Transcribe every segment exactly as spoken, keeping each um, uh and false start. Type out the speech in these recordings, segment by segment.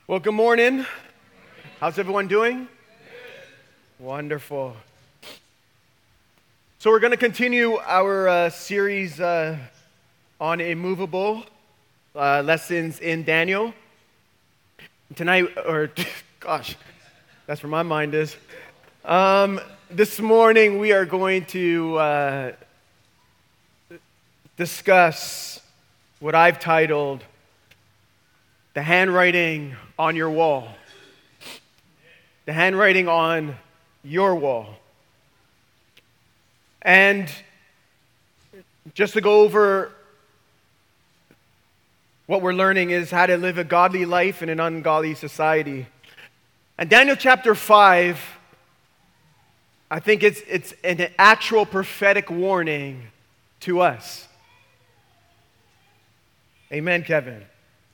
Well, good morning. How's everyone doing? Wonderful. So we're going to continue our uh, series uh, on immovable uh, lessons in Daniel. Tonight, or gosh, that's where my mind is. Um, this morning we are going to uh, discuss what I've titled The Handwriting on Your Wall. The handwriting on your wall. And just to go over what we're learning is how to live a godly life in an ungodly society. And Daniel chapter five, I think it's, it's an actual prophetic warning to us. Amen, Kevin.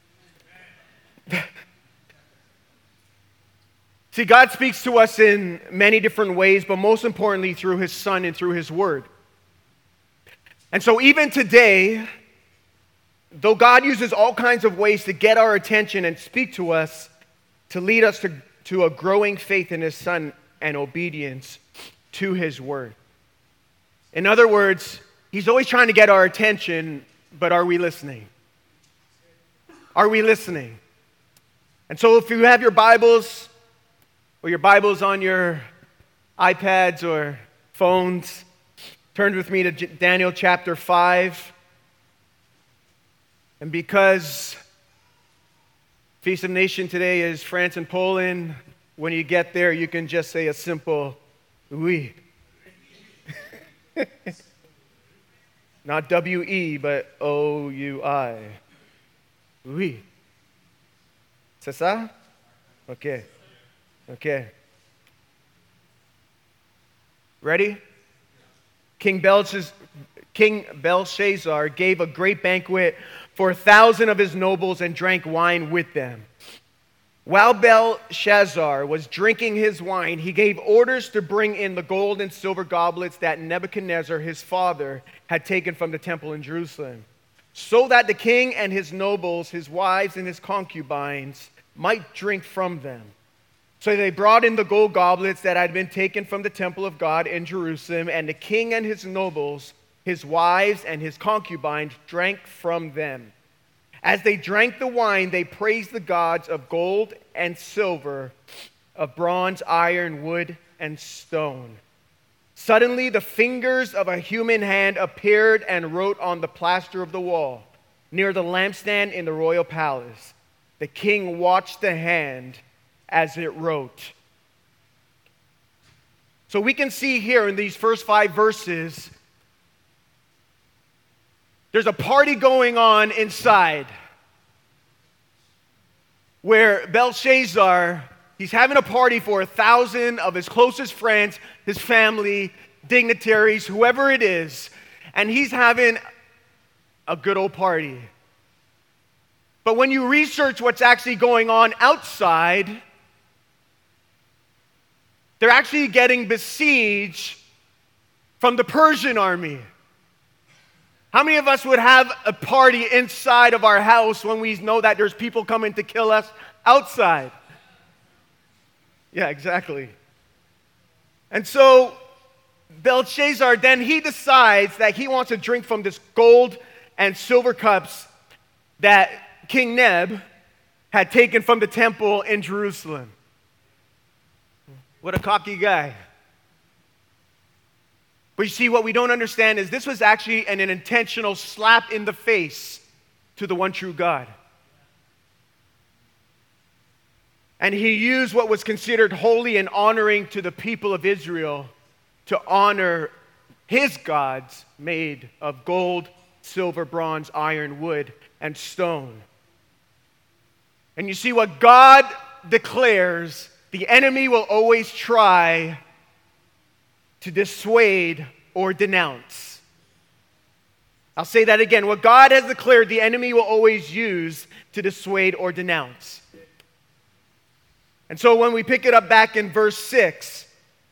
See, God speaks to us in many different ways, but most importantly through His Son and through His Word. And so even today, though God uses all kinds of ways to get our attention and speak to us, to lead us to, to a growing faith in His Son and obedience to His Word. In other words, He's always trying to get our attention, but are we listening? Are we listening? And so if you have your Bibles, or your Bibles on your iPads or phones, turn with me to Daniel chapter five. And because Feast of Nation today is France and Poland, when you get there, you can just say a simple, oui. Not W E, but O U I. Oui. C'est ça? Okay. Okay. Ready? King Belshazzar, King Belshazzar gave a great banquet for a thousand of his nobles and drank wine with them. While Belshazzar was drinking his wine, he gave orders to bring in the gold and silver goblets that Nebuchadnezzar, his father, had taken from the temple in Jerusalem, so that the king and his nobles, his wives, and his concubines might drink from them. So they brought in the gold goblets that had been taken from the temple of God in Jerusalem, and the king and his nobles, his wives, and his concubines drank from them. As they drank the wine, they praised the gods of gold and silver, of bronze, iron, wood, and stone. Suddenly the fingers of a human hand appeared and wrote on the plaster of the wall, near the lampstand in the royal palace. The king watched the hand as it wrote. So we can see here in these first five verses, there's a party going on inside where Belshazzar, he's having a party for a thousand of his closest friends, his family, dignitaries, whoever it is, and he's having a good old party. But when you research what's actually going on outside, they're actually getting besieged from the Persian army. How many of us would have a party inside of our house when we know that there's people coming to kill us outside? Yeah, exactly. And so Belshazzar, then he decides that he wants to drink from this gold and silver cups that King Neb had taken from the temple in Jerusalem. What a cocky guy. But you see, what we don't understand is this was actually an, an intentional slap in the face to the one true God. And he used what was considered holy and honoring to the people of Israel to honor his gods made of gold, silver, bronze, iron, wood, and stone. And you see, what God declares, the enemy will always try to dissuade or denounce. I'll say that again. What God has declared, the enemy will always use to dissuade or denounce. And so when we pick it up back in verse six,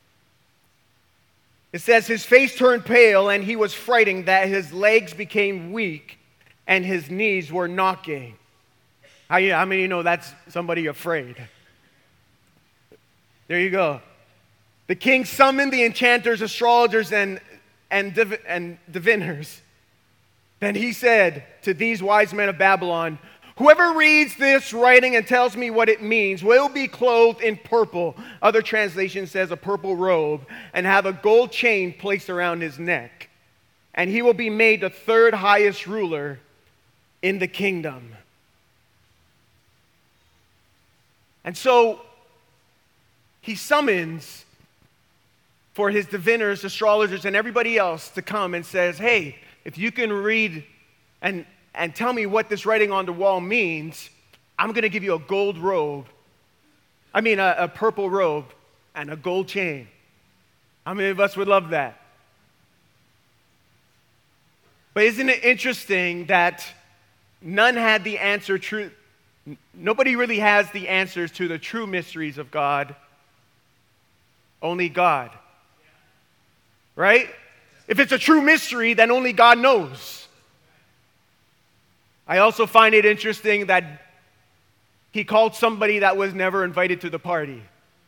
it says, his face turned pale and he was frightened that his legs became weak and his knees were knocking. How, you, how many know that's somebody afraid? There you go. The king summoned the enchanters, astrologers, and, and, div- and diviners. Then he said to these wise men of Babylon, whoever reads this writing and tells me what it means will be clothed in purple. Other translation says a purple robe, and have a gold chain placed around his neck. And he will be made the third highest ruler in the kingdom. And so he summons for his diviners, astrologers, and everybody else to come and says, hey, if you can read and, and tell me what this writing on the wall means, I'm going to give you a gold robe. I mean, a, a purple robe and a gold chain. How many of us would love that? But isn't it interesting that none had the answer true? Nobody really has the answers to the true mysteries of God. Only God. Right? If it's a true mystery, then only God knows. I also find it interesting that he called somebody that was never invited to the party.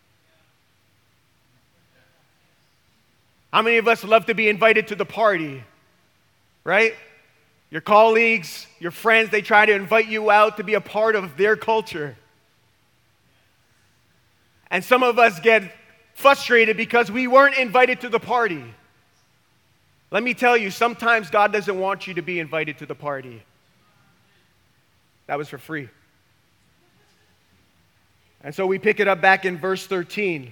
How many of us love to be invited to the party? Right? Your colleagues, your friends, they try to invite you out to be a part of their culture. And some of us get frustrated because we weren't invited to the party. Let me tell you, sometimes God doesn't want you to be invited to the party. That was for free. And so we pick it up back in verse thirteen.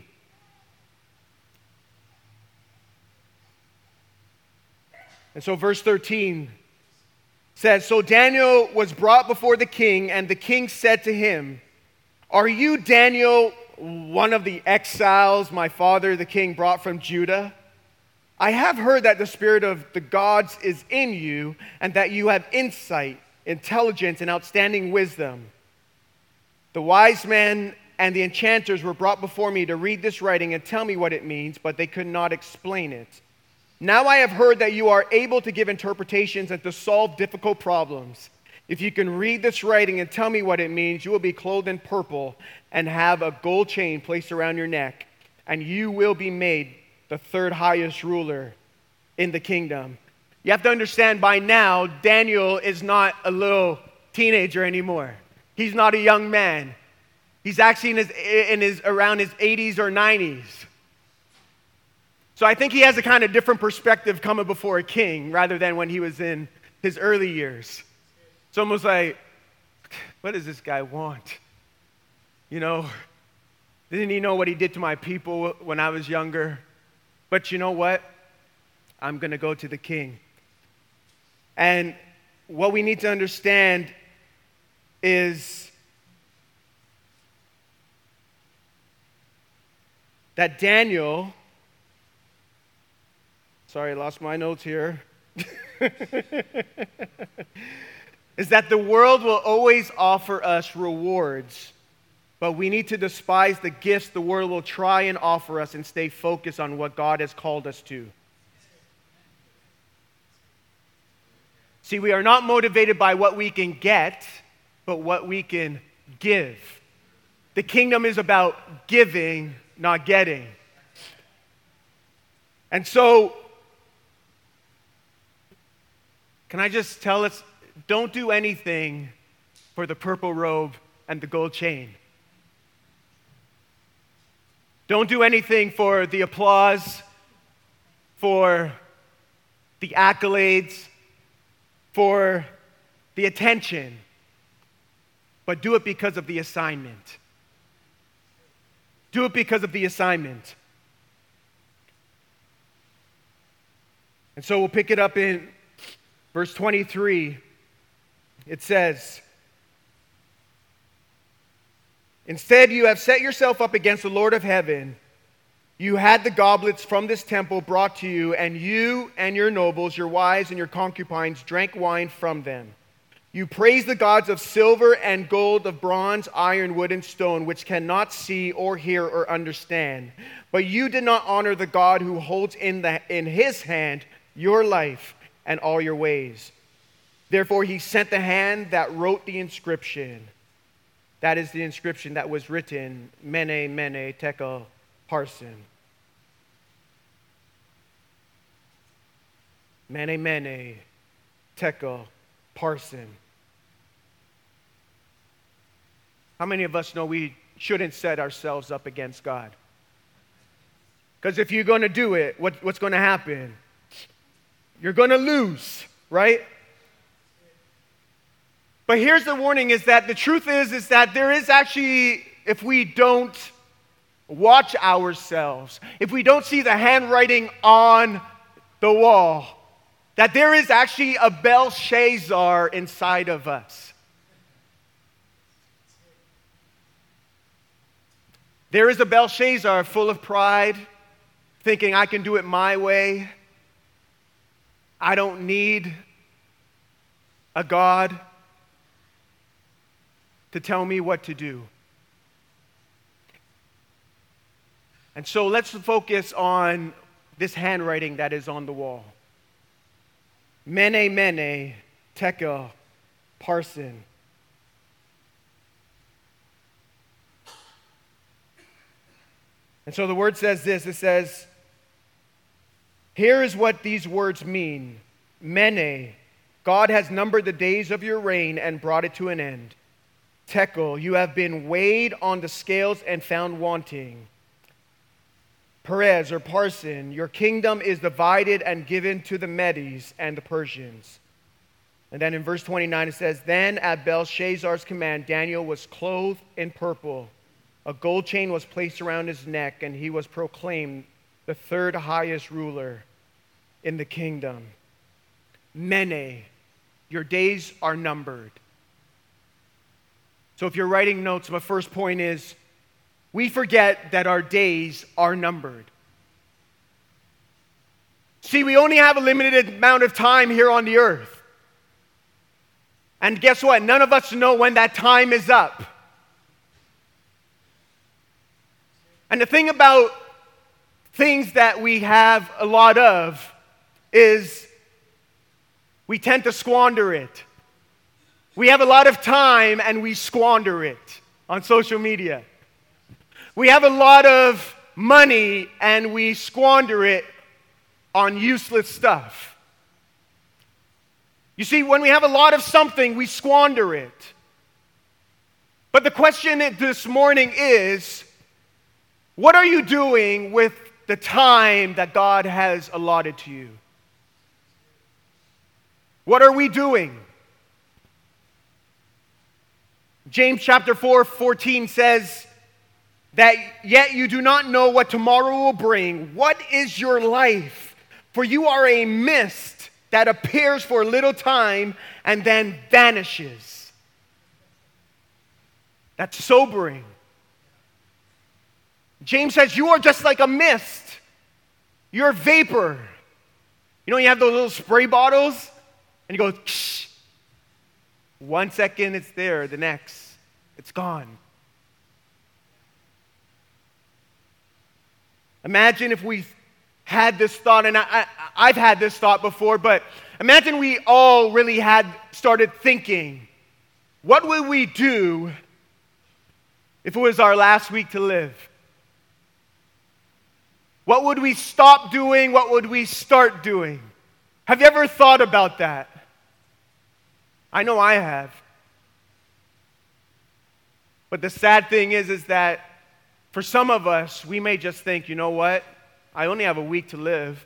And so verse thirteen says, so Daniel was brought before the king, and the king said to him, are you Daniel, one of the exiles my father the king brought from Judah? I have heard that the spirit of the gods is in you, and that you have insight, intelligence, and outstanding wisdom. The wise men and the enchanters were brought before me to read this writing and tell me what it means, but they could not explain it. Now I have heard that you are able to give interpretations and to solve difficult problems. If you can read this writing and tell me what it means, you will be clothed in purple and have a gold chain placed around your neck, and you will be made the third highest ruler in the kingdom. You have to understand by now, Daniel is not a little teenager anymore. He's not a young man. He's actually in his, in his around his eighties or nineties. So I think he has a kind of different perspective coming before a king rather than when he was in his early years. It's almost like, what does this guy want? You know, didn't he know what he did to my people when I was younger? But you know what? I'm going to go to the king. And what we need to understand is that Daniel, sorry, I lost my notes here, is that the world will always offer us rewards, but we need to despise the gifts the world will try and offer us and stay focused on what God has called us to. See, we are not motivated by what we can get, but what we can give. The kingdom is about giving, not getting. And so, can I just tell us, don't do anything for the purple robe and the gold chain. Don't do anything for the applause, for the accolades, for the attention, but do it because of the assignment. Do it because of the assignment. And so we'll pick it up in verse twenty-three. It says, instead, you have set yourself up against the Lord of heaven. You had the goblets from this temple brought to you, and you and your nobles, your wives and your concubines drank wine from them. You praised the gods of silver and gold, of bronze, iron, wood, and stone, which cannot see or hear or understand. But you did not honor the God who holds in, the, in his hand your life and all your ways. Therefore he sent the hand that wrote the inscription. That is the inscription that was written, Mene, Mene, Tekel, Parsin. Mene, Mene, Tekel, Parsin. How many of us know we shouldn't set ourselves up against God? Because if you're going to do it, what, what's going to happen? You're going to lose, right? But here's the warning, is that the truth is, is that there is actually, if we don't watch ourselves, if we don't see the handwriting on the wall, that there is actually a Belshazzar inside of us. There is a Belshazzar full of pride, thinking I can do it my way. I don't need a God to tell me what to do. And so let's focus on this handwriting that is on the wall. Mene, Mene, Tekel, Parsin. And so the word says this, it says, here is what these words mean. Mene, God has numbered the days of your reign and brought it to an end. Tekel, you have been weighed on the scales and found wanting. Perez or Parsin, your kingdom is divided and given to the Medes and the Persians. And then in verse twenty-nine it says, then at Belshazzar's command, Daniel was clothed in purple. A gold chain was placed around his neck, and he was proclaimed the third highest ruler in the kingdom. Mene, your days are numbered. So if you're writing notes, my first point is, we forget that our days are numbered. See, we only have a limited amount of time here on the earth. And guess what? None of us know when that time is up. And the thing about things that we have a lot of is we tend to squander it. We have a lot of time and we squander it on social media. We have a lot of money and we squander it on useless stuff. You see, when we have a lot of something, we squander it. But the question this morning is, what are you doing with the time that God has allotted to you? What are we doing? James chapter four, fourteen says that yet you do not know what tomorrow will bring. What is your life? For you are a mist that appears for a little time and then vanishes. That's sobering. James says, you are just like a mist. You're vapor. You know, you have those little spray bottles, and you go, shh. One second it's there, the next, it's gone. Imagine if we had this thought, and I, I, I've had this thought before, but imagine we all really had started thinking, what would we do if it was our last week to live? What would we stop doing? What would we start doing? Have you ever thought about that? I know I have. But the sad thing is, is that for some of us, we may just think, you know what? I only have a week to live.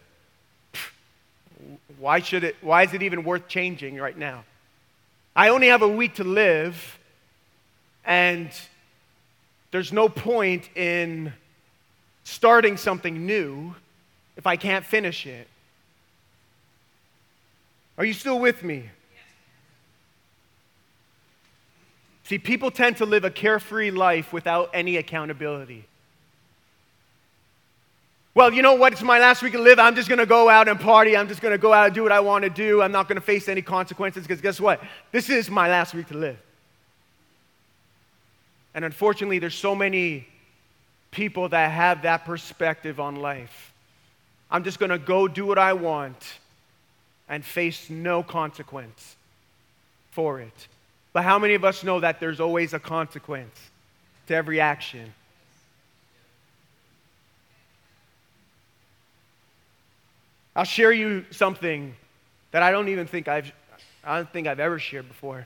Why should it, why is it even worth changing right now? I only have a week to live, and there's no point in starting something new if I can't finish it. Are you still with me? See, people tend to live a carefree life without any accountability. Well, you know what? It's my last week to live. I'm just going to go out and party. I'm just going to go out and do what I want to do. I'm not going to face any consequences because guess what? This is my last week to live. And unfortunately, there's so many people that have that perspective on life. I'm just going to go do what I want and face no consequence for it. But how many of us know that there's always a consequence to every action? I'll share you something that I don't even think I've I don't think I've ever shared before.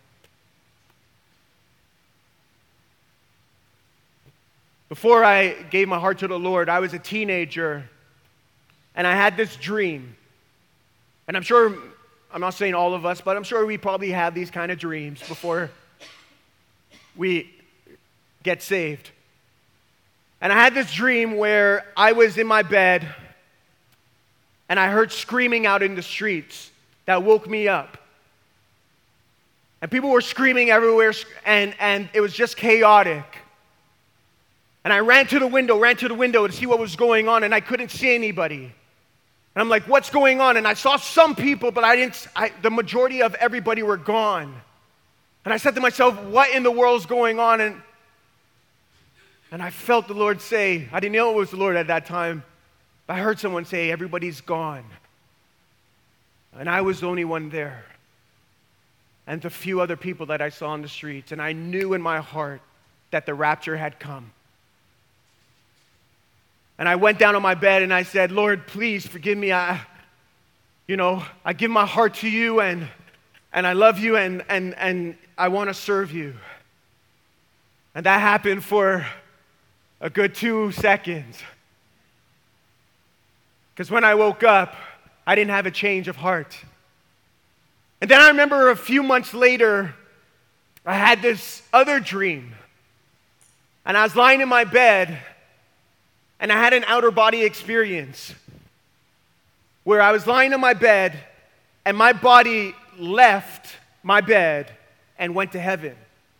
Before I gave my heart to the Lord, I was a teenager, and I had this dream. And I'm sure, I'm not saying all of us, but I'm sure we probably have these kind of dreams before we get saved. And I had this dream where I was in my bed, and I heard screaming out in the streets that woke me up. And people were screaming everywhere, and, and it was just chaotic. And I ran to the window, ran to the window to see what was going on, and I couldn't see anybody. And I'm like, what's going on? And I saw some people, but I didn't. I, the majority of everybody were gone. And I said to myself, what in the world is going on? And, and I felt the Lord say, I didn't know it was the Lord at that time, but I heard someone say, everybody's gone. And I was the only one there. And the few other people that I saw on the streets. And I knew in my heart that the rapture had come. And I went down on my bed and I said, Lord, please forgive me. I, you know, I give my heart to you, and and I love you, and and and I want to serve you. And that happened for a good two seconds. Because when I woke up, I didn't have a change of heart. And then I remember a few months later, I had this other dream. And I was lying in my bed, and I had an outer body experience where I was lying in my bed, and my body left my bed and went to heaven.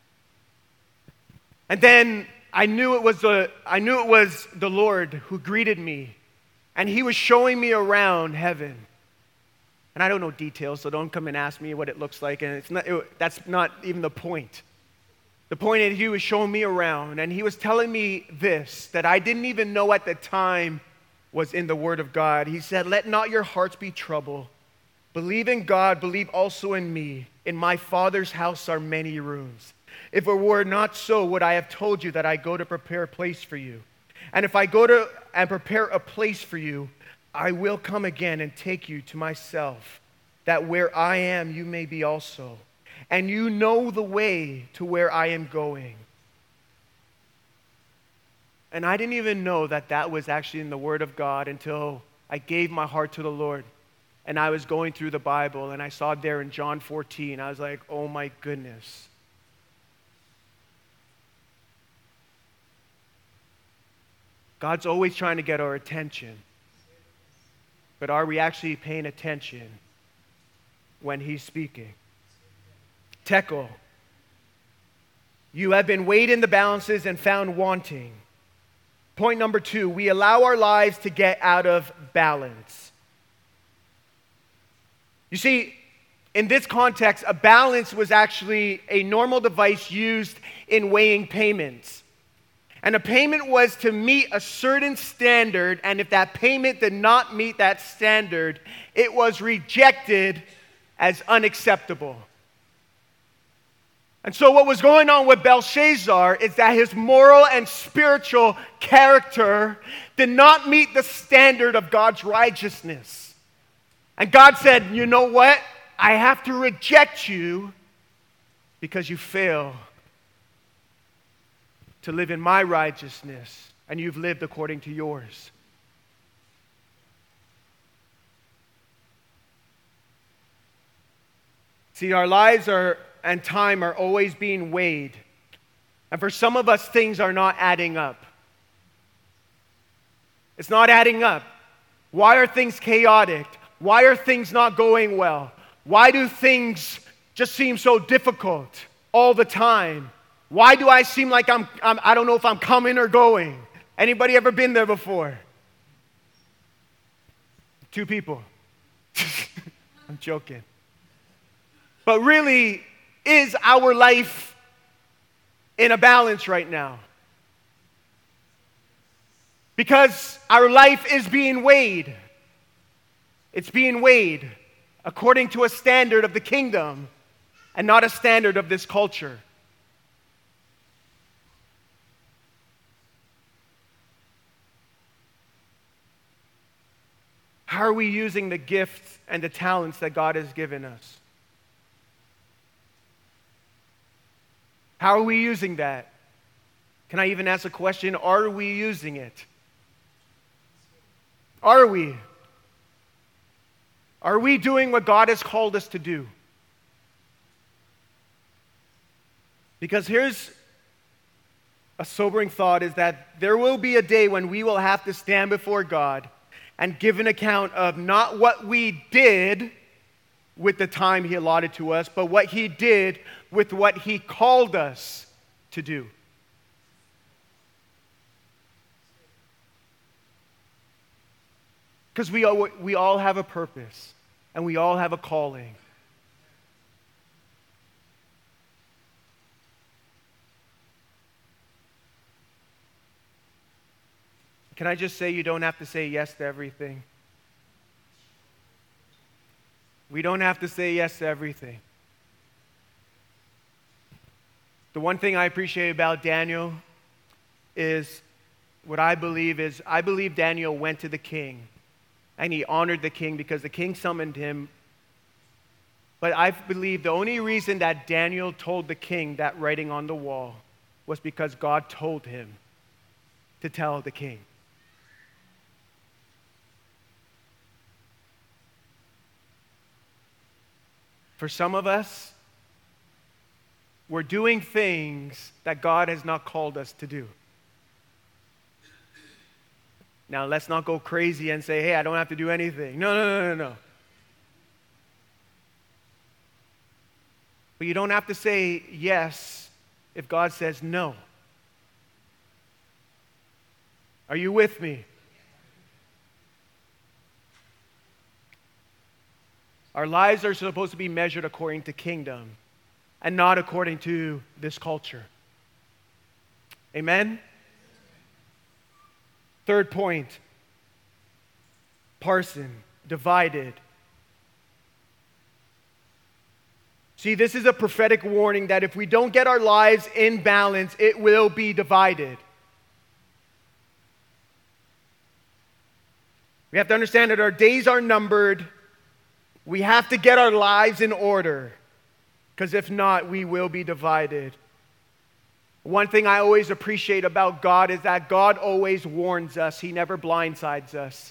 And then I knew it was the I knew it was the Lord who greeted me, and he was showing me around heaven. And I don't know details, so don't come and ask me what it looks like, and it's not it, that's not even the point. The point is he was showing me around, and he was telling me this that I didn't even know at the time was in the Word of God. He said, let not your hearts be troubled. Believe in God, believe also in me. In my Father's house are many rooms. If it were not so, would I have told you that I go to prepare a place for you? And if I go to and prepare a place for you, I will come again and take you to myself, that where I am, you may be also. And you know the way to where I am going. And I didn't even know that that was actually in the Word of God until I gave my heart to the Lord. And I was going through the Bible, and I saw there in John fourteen, I was like, oh my goodness. God's always trying to get our attention. But are we actually paying attention when he's speaking? Tekel. You have been weighed in the balances and found wanting. Point number two, we allow our lives to get out of balance. You see, in this context, a balance was actually a normal device used in weighing payments. And a payment was to meet a certain standard, and if that payment did not meet that standard, it was rejected as unacceptable. And so what was going on with Belshazzar is that his moral and spiritual character did not meet the standard of God's righteousness. And God said, you know what? I have to reject you because you fail to live in my righteousness, and you've lived according to yours. See, our lives are and time are always being weighed. And for some of us, things are not adding up. It's not adding up. Why are things chaotic? Why are things not going well? Why do things just seem so difficult all the time? Why do I seem like I'm, I'm I don't know if I'm coming or going? Anybody ever been there before? Two people. I'm joking. But really, is our life in a balance right now? Because our life is being weighed. It's being weighed according to a standard of the kingdom. and not a standard of this culture. How are we using the gifts and the talents that God has given us? How are we using that? Can I even ask a question? Are we using it? Are we? Are we doing what God has called us to do? Because here's a sobering thought, is that there will be a day when we will have to stand before God and give an account of not what we did with the time He allotted to us, but what He did with what He called us to do. Because we all, we all have a purpose, and we all have a calling. Can I just say you don't have to say yes to everything? We don't have to say yes to everything. The one thing I appreciate about Daniel is what I believe is, I believe Daniel went to the king and he honored the king because the king summoned him. But I believe the only reason that Daniel told the king that writing on the wall was because God told him to tell the king. For some of us, we're doing things that God has not called us to do. Now, let's not go crazy and say, hey, I don't have to do anything. No, no, no, no, no. But you don't have to say yes if God says no. Are you with me? Our lives are supposed to be measured according to kingdom and not according to this culture. Amen? Third point, parson, divided. See, this is a prophetic warning that if we don't get our lives in balance, it will be divided. We have to understand that our days are numbered. We have to get our lives in order, because if not, we will be divided. One thing I always appreciate about God is that God always warns us. He never blindsides us.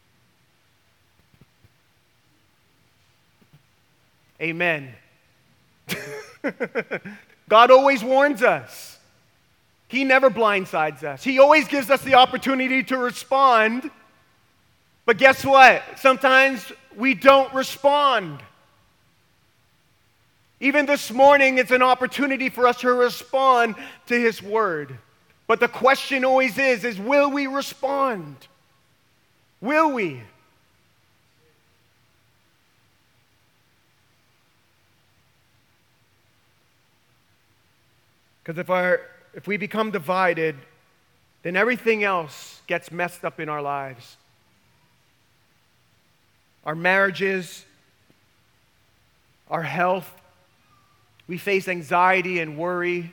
Amen. God always warns us. He never blindsides us. He always gives us the opportunity to respond. But guess what? Sometimes we don't respond. Even this morning, it's an opportunity for us to respond to His word. But the question always is, is will we respond? Will we? Because if our if we become divided, then everything else gets messed up in our lives. Our marriages, our health, we face anxiety and worry.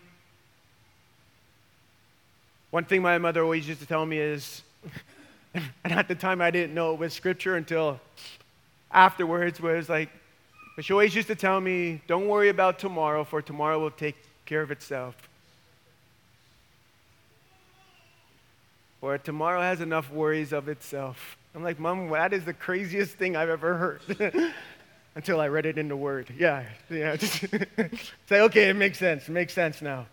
One thing my mother always used to tell me is, and at the time I didn't know it was scripture until afterwards, where it's like, but she always used to tell me, don't worry about tomorrow, for tomorrow will take care of itself. Or tomorrow has enough worries of itself. I'm like, Mom, that is the craziest thing I've ever heard. Until I read it in the Word. Yeah, yeah. Say, okay, it makes sense. It makes sense now.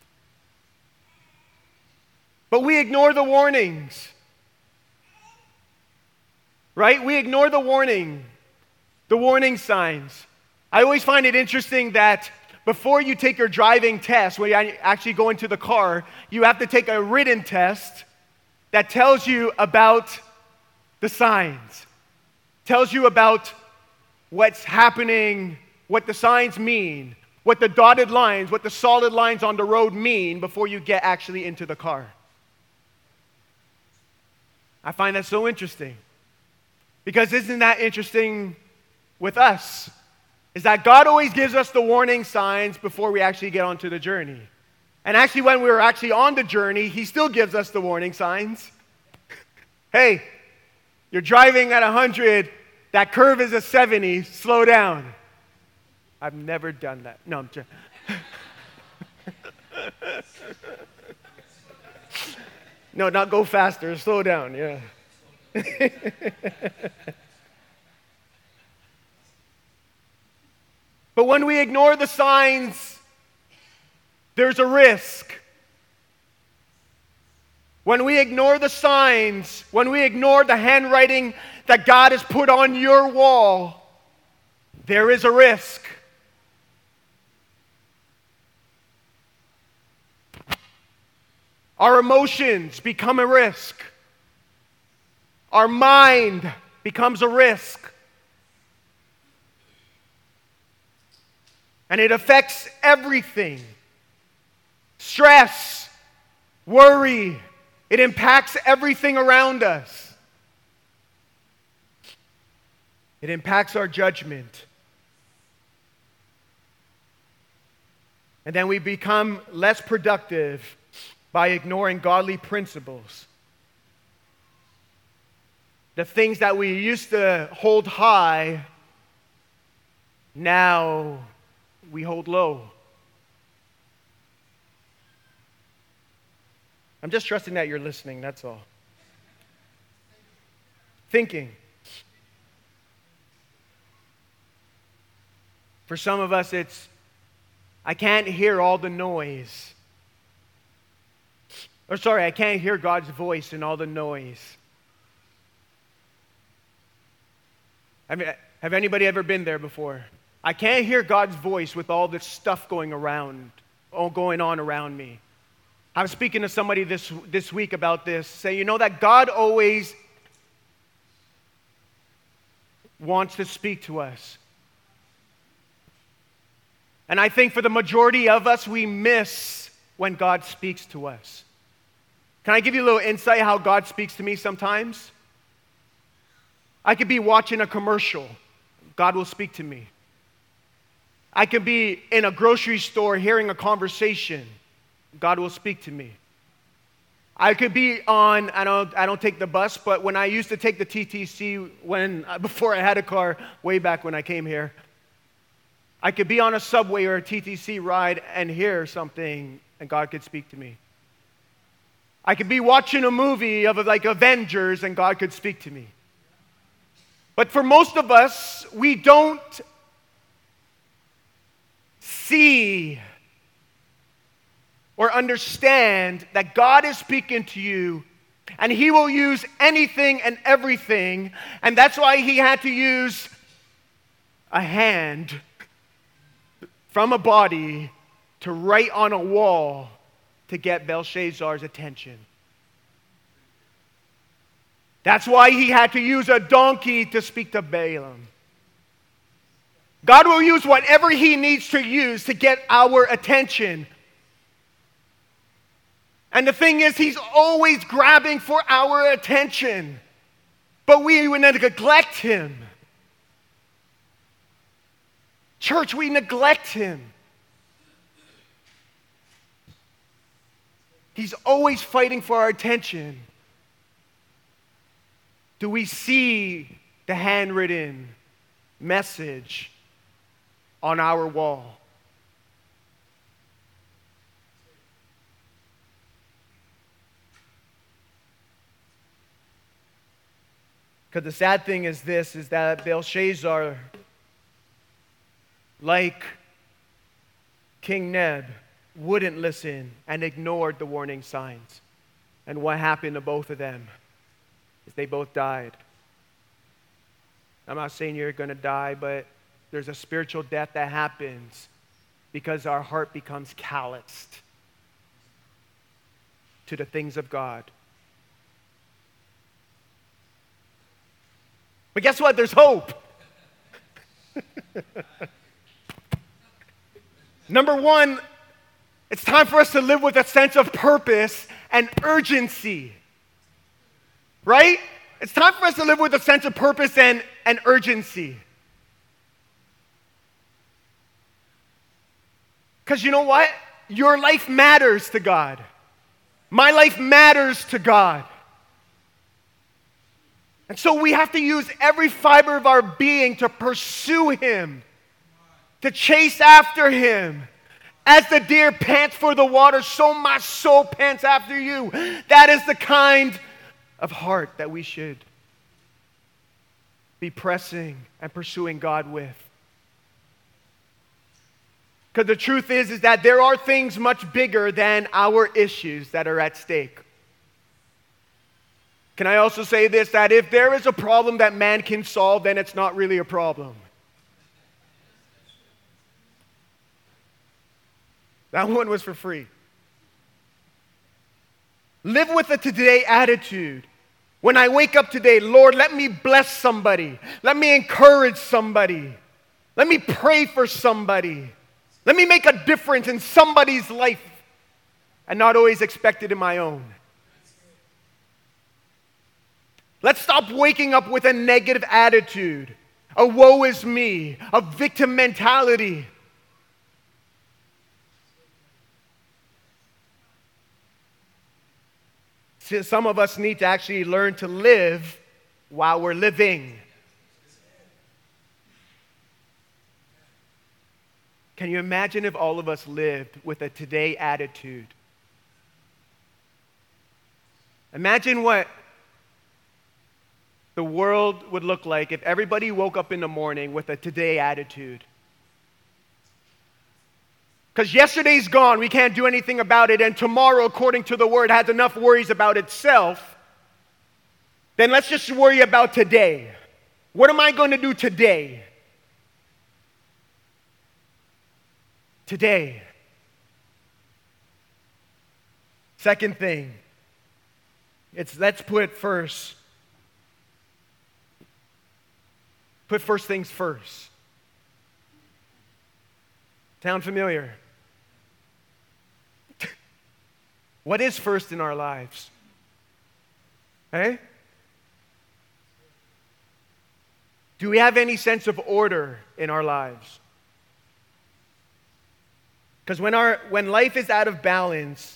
But we ignore the warnings. Right? We ignore the warning. The warning signs. I always find it interesting that before you take your driving test, when you actually go into the car, you have to take a written test that tells you about the signs. Tells you about what's happening, what the signs mean, what the dotted lines, what the solid lines on the road mean before you get actually into the car. I find that so interesting. Because isn't that interesting with us? is that God always gives us the warning signs before we actually get onto the journey. And actually, when we were actually on the journey, he still gives us the warning signs. Hey, you're driving at one hundred, that curve is a seventy, slow down. I've never done that. No, I'm just... No, not go faster, slow down, yeah. But when we ignore the signs, there's a risk. When we ignore the signs, when we ignore the handwriting that God has put on your wall, there is a risk. Our emotions become a risk. Our mind becomes a risk. And it affects everything. Stress, worry, it impacts everything around us. It impacts our judgment. And then we become less productive by ignoring godly principles. The things that we used to hold high, now we hold low. I'm just trusting that you're listening, that's all. Thinking. For some of us, it's, I can't hear all the noise. Or sorry, I can't hear God's voice in all the noise. I mean, have anybody ever been there before? I can't hear God's voice with all this stuff going around, all going on around me. I was speaking to somebody this, this week about this, saying, you know that God always wants to speak to us. And I think for the majority of us, we miss when God speaks to us. Can I give you a little insight how God speaks to me sometimes? I could be watching a commercial. God will speak to me. I could be in a grocery store hearing a conversation. God will speak to me. I could be on, I don't, I don't take the bus, but when I used to take the T T C when, before I had a car, way back when I came here, I could be on a subway or a T T C ride and hear something, and God could speak to me. I could be watching a movie of like Avengers and God could speak to me. But for most of us, we don't see or understand that God is speaking to you and He will use anything and everything. And that's why He had to use a hand from a body to write on a wall to get Belshazzar's attention. That's why he had to use a donkey to speak to Balaam. God will use whatever He needs to use to get our attention. And the thing is, He's always grabbing for our attention. But we would neglect Him. Church, we neglect Him. He's always fighting for our attention. Do we see the handwritten message on our wall? Because the sad thing is this, is that Belshazzar, like King Neb, wouldn't listen and ignored the warning signs. And what happened to both of them is they both died. I'm not saying you're going to die, but there's a spiritual death that happens because our heart becomes calloused to the things of God. But guess what? There's hope. Number one, it's time for us to live with a sense of purpose and urgency. Right? It's time for us to live with a sense of purpose and, and urgency. Because you know what? Your life matters to God. My life matters to God. And so we have to use every fiber of our being to pursue Him, to chase after Him. As the deer pants for the water, so my soul pants after you. That is the kind of heart that we should be pressing and pursuing God with. Because the truth is, is that there are things much bigger than our issues that are at stake. Can I also say this, that if there is a problem that man can solve, then it's not really a problem. That one was for free. Live with a today attitude. When I wake up today, Lord, let me bless somebody. Let me encourage somebody. Let me pray for somebody. Let me make a difference in somebody's life and not always expect it in my own. Let's stop waking up with a negative attitude, a woe is me, a victim mentality. Some of us need to actually learn to live while we're living. Can you imagine if all of us lived with a today attitude? Imagine what the world would look like if everybody woke up in the morning with a today attitude. Because yesterday's gone, we can't do anything about it, and tomorrow, according to the Word, has enough worries about itself. Then let's just worry about today. What am I going to do today? Today. Second thing, it's let's put first. Put first things first. Sound familiar? What is first in our lives? Hey? Do we have any sense of order in our lives? Because when our when life is out of balance,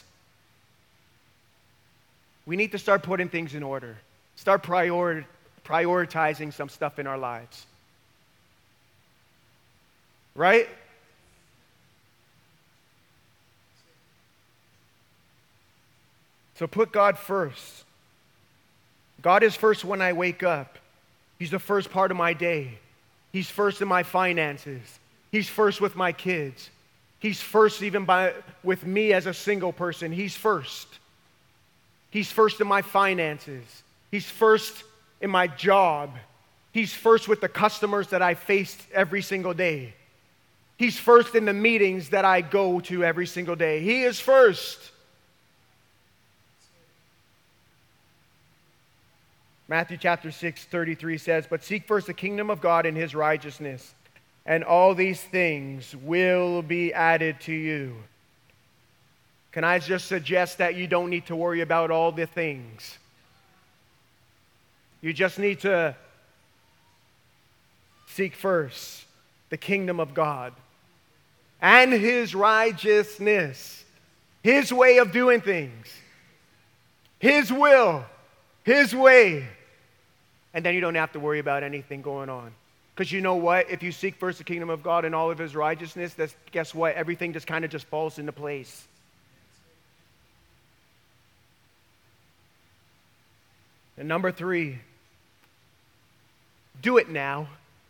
we need to start putting things in order. Start prior, prioritizing some stuff in our lives. Right? So put God first. God is first when I wake up. He's the first part of my day. He's first in my finances. He's first with my kids. He's first even by, with me as a single person. He's first. He's first in my finances. He's first in my job. He's first with the customers that I face every single day. He's first in the meetings that I go to every single day. He is first. Matthew chapter six, thirty-three says, "But seek first the kingdom of God and His righteousness, and all these things will be added to you." Can I just suggest that you don't need to worry about all the things? You just need to seek first the kingdom of God and His righteousness, His way of doing things, His will, His way. And then you don't have to worry about anything going on. Because you know what? If you seek first the kingdom of God and all of His righteousness, that's, guess what? Everything just kind of just falls into place. And number three, do it now.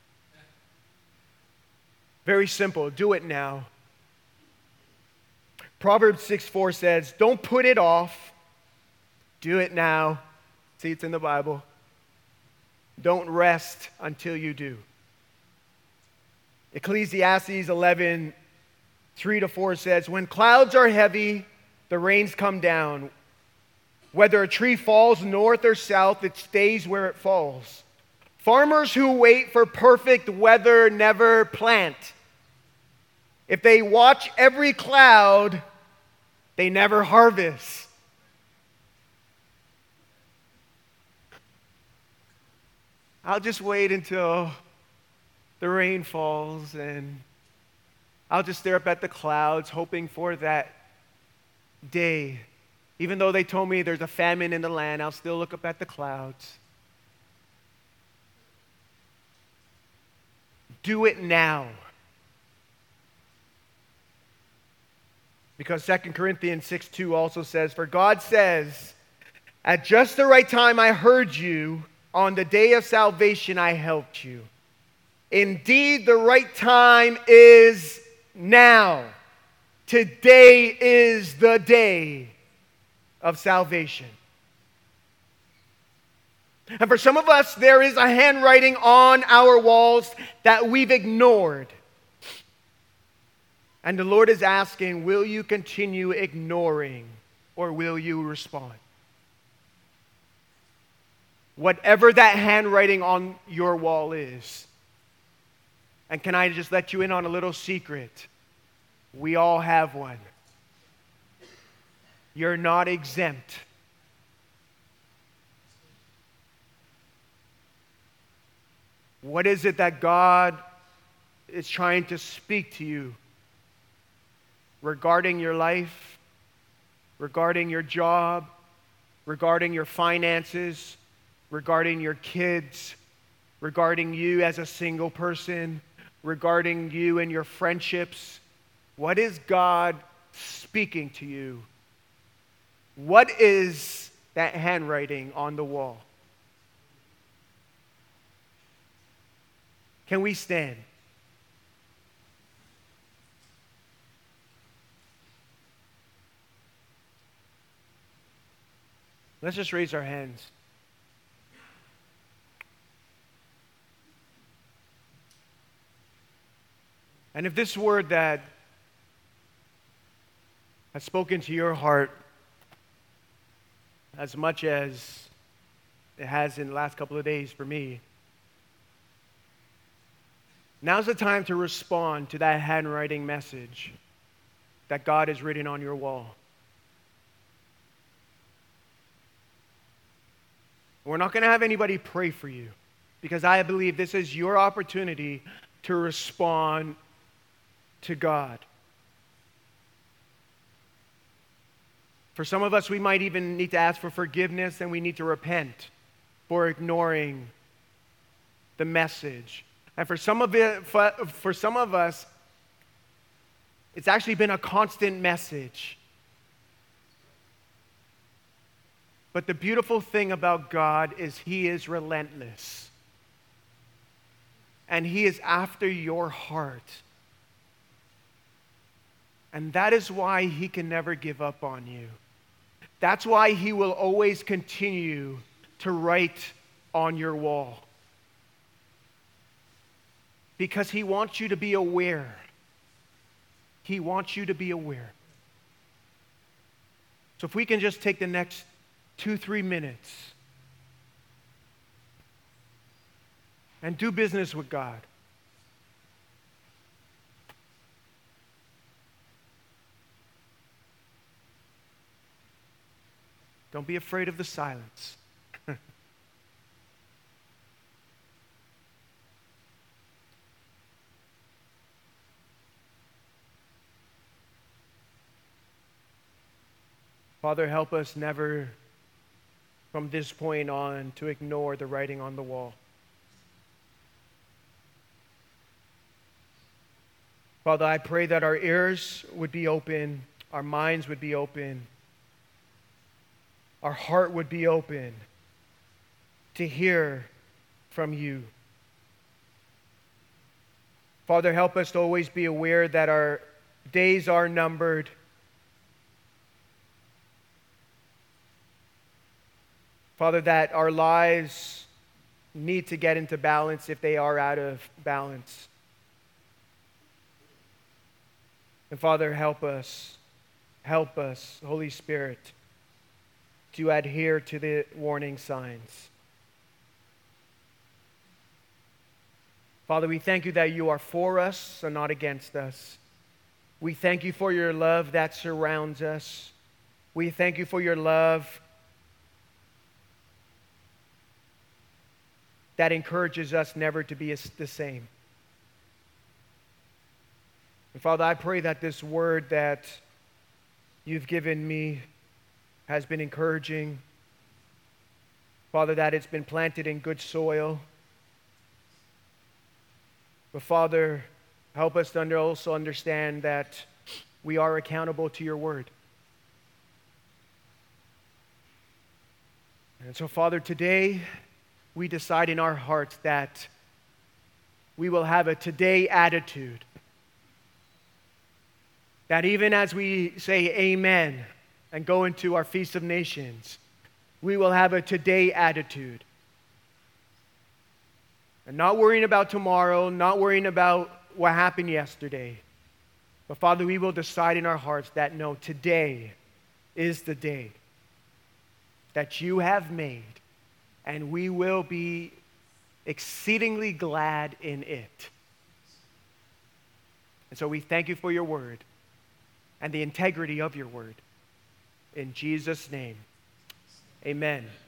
Very simple. Do it now. Proverbs six four says, "Don't put it off. Do it now." See, it's in the Bible. Don't rest until you do. Ecclesiastes eleven, three to four says, "When clouds are heavy, the rains come down. Whether a tree falls north or south, it stays where it falls. Farmers who wait for perfect weather never plant. If they watch every cloud, they never harvest." I'll just wait until the rain falls and I'll just stare up at the clouds, hoping for that day. Even though they told me there's a famine in the land, I'll still look up at the clouds. Do it now. Because Second Corinthians six two also says, "For God says, at just the right time I heard you, on the day of salvation I helped you. Indeed, the right time is now. Today is the day of salvation." And for some of us, there is a handwriting on our walls that we've ignored. And the Lord is asking, will you continue ignoring or will you respond? Whatever that handwriting on your wall is. And can I just let you in on a little secret? We all have one. You're not exempt. What is it that God is trying to speak to you regarding your life, regarding your job, regarding your finances, regarding your kids, regarding you as a single person, regarding you and your friendships? What is God speaking to you? What is that handwriting on the wall? Can we stand? Let's just raise our hands. And if this word that has spoken to your heart as much as it has in the last couple of days for me, now's the time to respond to that handwriting message that God has written on your wall. We're not going to have anybody pray for you because I believe this is your opportunity to respond to God. For some of us, we might even need to ask for forgiveness and we need to repent for ignoring the message. And for some of it, for, for some of us, it's actually been a constant message. But the beautiful thing about God is He is relentless. And He is after your heart. And that is why He can never give up on you. That's why He will always continue to write on your wall. Because He wants you to be aware. He wants you to be aware. So if we can just take the next two, three minutes and do business with God. Don't be afraid of the silence. Father, help us never, from this point on, to ignore the writing on the wall. Father, I pray that our ears would be open, our minds would be open, our heart would be open to hear from you. Father, help us to always be aware that our days are numbered. Father, that our lives need to get into balance if they are out of balance. And Father, help us, help us, Holy Spirit, to adhere to the warning signs. Father, we thank you that you are for us and not against us. We thank you for your love that surrounds us. We thank you for your love that encourages us never to be the same. And Father, I pray that this word that you've given me has been encouraging. Father, that it's been planted in good soil. But Father, help us to under also understand that we are accountable to your word. And so, Father, today we decide in our hearts that we will have a today attitude. That even as we say amen and go into our Feast of Nations, we will have a today attitude. And not worrying about tomorrow, not worrying about what happened yesterday. But Father, we will decide in our hearts that no, today is the day that you have made, and we will be exceedingly glad in it. And so we thank you for your word and the integrity of your word. In Jesus' name, amen.